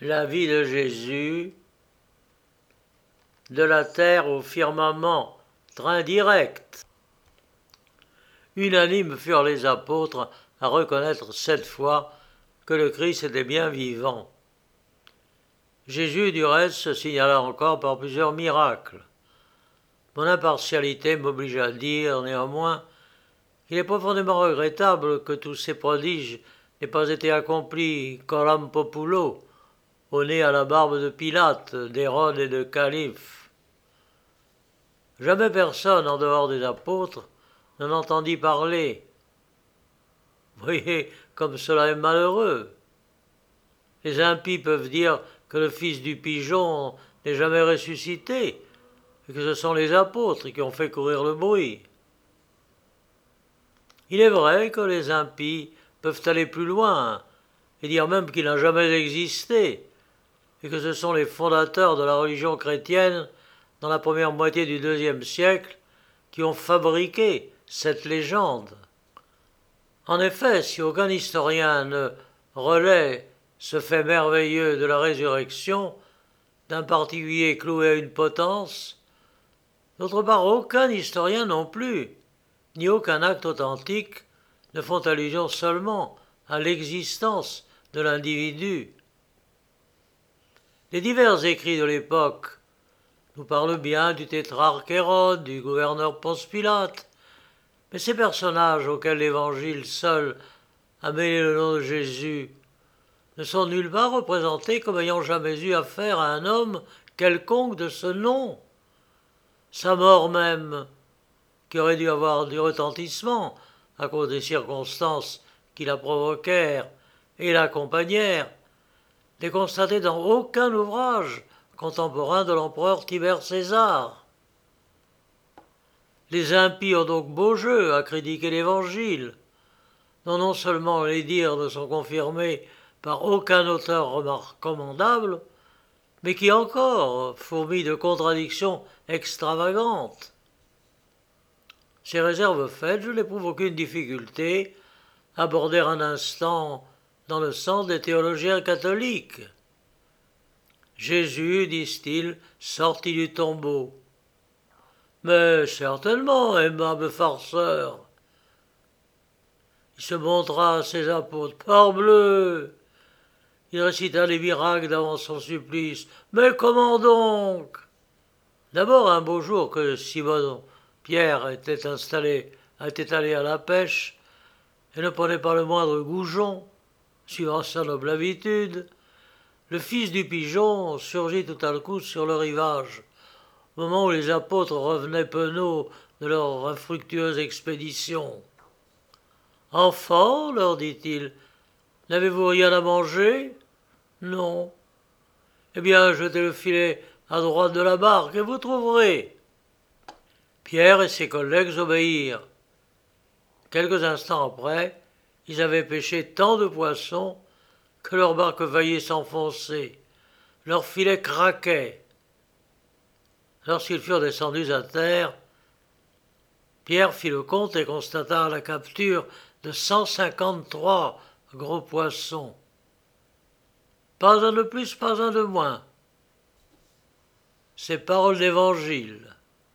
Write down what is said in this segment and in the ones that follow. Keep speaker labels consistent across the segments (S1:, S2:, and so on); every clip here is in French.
S1: la vie de Jésus, de la terre au firmament, train direct. Unanimes furent les apôtres à reconnaître cette fois que le Christ était bien vivant. Jésus, du reste, se signala encore par plusieurs miracles. Mon impartialité m'oblige à dire, néanmoins, qu'il est profondément regrettable que tous ces prodiges n'aient pas été accomplis coram populo, au nez à la barbe de Pilate, d'Hérode et de Calife. Jamais personne, en dehors des apôtres, n'en entendit parler. Voyez comme cela est malheureux. Les impies peuvent dire que le fils du pigeon n'est jamais ressuscité, et que ce sont les apôtres qui ont fait courir le bruit. Il est vrai que les impies peuvent aller plus loin, et dire même qu'il n'a jamais existé, et que ce sont les fondateurs de la religion chrétienne, dans la première moitié du IIe siècle, qui ont fabriqué cette légende. En effet, si aucun historien ne relaie ce fait merveilleux de la résurrection d'un particulier cloué à une potence, d'autre part aucun historien non plus, ni aucun acte authentique ne font allusion seulement à l'existence de l'individu. Les divers écrits de l'époque nous parlent bien du tétrarque Hérode, du gouverneur Ponce Pilate, mais ces personnages auxquels l'Évangile seul a mêlé le nom de Jésus ne sont nulle part représentés comme ayant jamais eu affaire à un homme quelconque de ce nom. Sa mort même, qui aurait dû avoir du retentissement à cause des circonstances qui la provoquèrent et l'accompagnèrent, n'est constatée dans aucun ouvrage contemporain de l'empereur Tibère César. Les impies ont donc beau jeu à critiquer l'Évangile, dont non seulement les dires ne sont confirmés par aucun auteur recommandable, mais qui encore fourmille de contradictions extravagantes. Ces réserves faites, je n'éprouve aucune difficulté à aborder un instant dans le sens des théologiens catholiques. Jésus, disent-ils, sortit du tombeau. Mais certainement, aimable farceur. Il se montra à ses apôtres. Parbleu! Il récita les miracles d'avant son supplice. Mais comment donc? D'abord, un beau jour que Simon Pierre était allé à la pêche et ne prenait pas le moindre goujon, suivant sa noble habitude, le fils du pigeon surgit tout à coup sur le rivage, au moment où les apôtres revenaient penauds de leur infructueuse expédition. « Enfants, leur dit-il, n'avez-vous rien à manger? Non. Eh bien, jetez le filet à droite de la barque et vous trouverez. » Pierre et ses collègues obéirent. Quelques instants après, ils avaient pêché tant de poissons que leur barque faillit s'enfoncer. Leur filet craquait. Lorsqu'ils furent descendus à terre, Pierre fit le compte et constata la capture de 153 gros poissons. Pas un de plus, pas un de moins. Ces paroles d'évangile.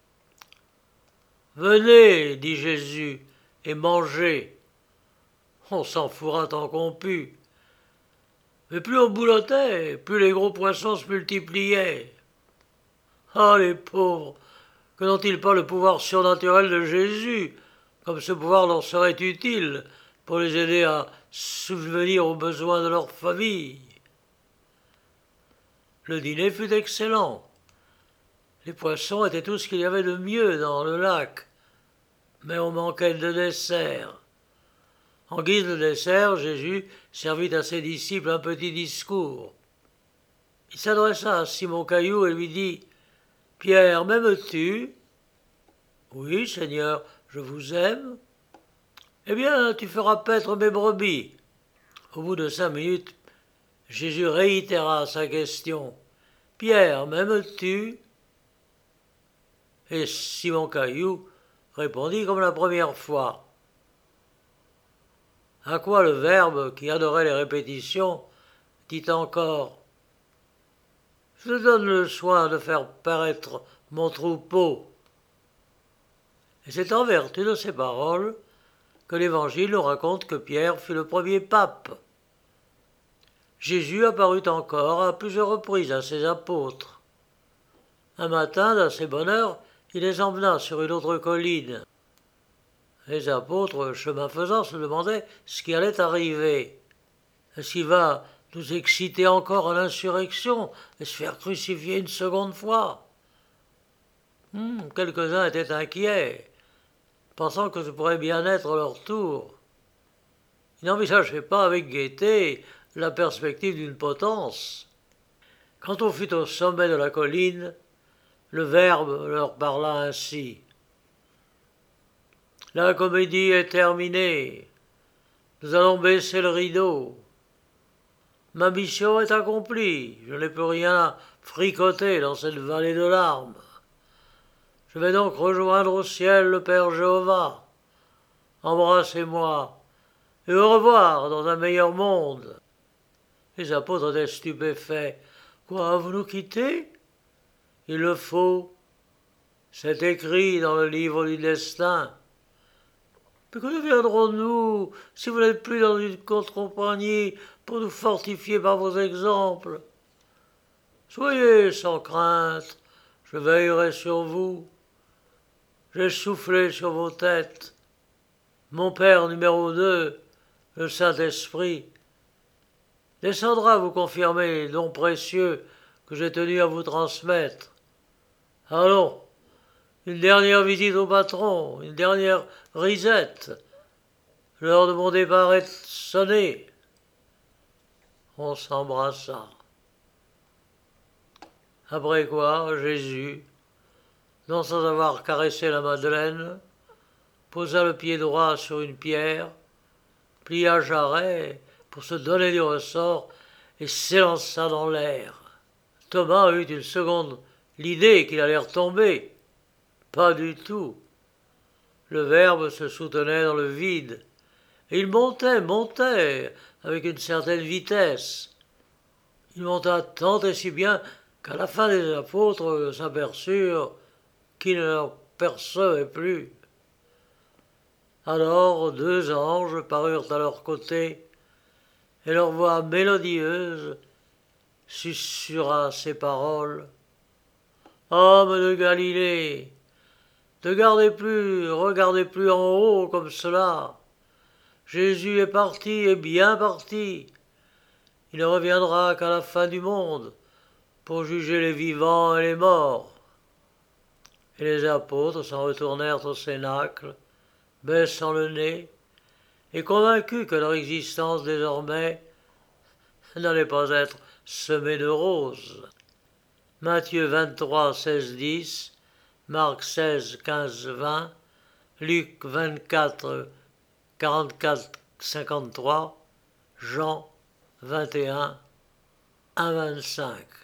S1: Venez, dit Jésus, et mangez. On s'en fourra tant qu'on put. Mais plus on boulottait, plus les gros poissons se multipliaient. Ah, les pauvres, que n'ont-ils pas le pouvoir surnaturel de Jésus, comme ce pouvoir leur serait utile pour les aider à subvenir aux besoins de leur famille. Le dîner fut excellent. Les poissons étaient tout ce qu'il y avait de mieux dans le lac, mais on manquait de dessert. En guise de dessert, Jésus servit à ses disciples un petit discours. Il s'adressa à Simon Caillou et lui dit « Pierre, m'aimes-tu » ? « Oui, Seigneur, je vous aime. »« Eh bien, tu feras paître mes brebis. » Au bout de 5 minutes, Jésus réitéra sa question. « Pierre, m'aimes-tu » ? Et Simon Caillou répondit comme la première fois. À quoi le Verbe, qui adorait les répétitions, dit encore je donne le soin de faire paraître mon troupeau. Et c'est en vertu de ces paroles que l'Évangile nous raconte que Pierre fut le premier pape. Jésus apparut encore à plusieurs reprises à ses apôtres. Un matin, d'assez bonne heure, il les emmena sur une autre colline. Les apôtres, chemin faisant, se demandaient ce qui allait arriver. Est-ce qu'il va nous exciter encore à l'insurrection et se faire crucifier une seconde fois? Quelques-uns étaient inquiets, pensant que ce pourrait bien être leur tour. Ils n'envisageaient pas avec gaieté la perspective d'une potence. Quand on fut au sommet de la colline, le Verbe leur parla ainsi. La comédie est terminée. Nous allons baisser le rideau. Ma mission est accomplie. Je n'ai plus rien fricoter dans cette vallée de larmes. Je vais donc rejoindre au ciel le Père Jéhovah. Embrassez-moi et au revoir dans un meilleur monde. Les apôtres étaient stupéfaits. Quoi, vous nous quittez? Il le faut. C'est écrit dans le livre du destin. Mais que deviendrons-nous si vous n'êtes plus dans une compagnie pour nous fortifier par vos exemples? Soyez sans crainte, je veillerai sur vous. J'ai soufflé sur vos têtes. Mon Père numéro 2, le Saint-Esprit, descendra vous confirmer les dons précieux que j'ai tenu à vous transmettre. Allons, une dernière visite au patron, une dernière risette. L'heure de mon départ est sonnée. On s'embrassa. Après quoi, Jésus, non sans avoir caressé la Madeleine, posa le pied droit sur une pierre, plia jarret pour se donner du ressort et s'élança dans l'air. Thomas eut une seconde l'idée qu'il allait retomber. Pas du tout. Le Verbe se soutenait dans le vide, et il montait, avec une certaine vitesse. Il monta tant et si bien qu'à la fin les apôtres s'aperçurent qu'il ne leur percevait plus. Alors 2 anges parurent à leur côté, et leur voix mélodieuse susurra ces paroles. Hommes de Galilée, regardez plus en haut comme cela. Jésus est parti et bien parti. Il ne reviendra qu'à la fin du monde pour juger les vivants et les morts. Et les apôtres s'en retournèrent au cénacle, baissant le nez, et convaincus que leur existence désormais n'allait pas être semée de roses. Matthieu 23, 16, 10, Marc 16, 15, 20, Luc 24, 44, 53, Jean 21, 1, 25.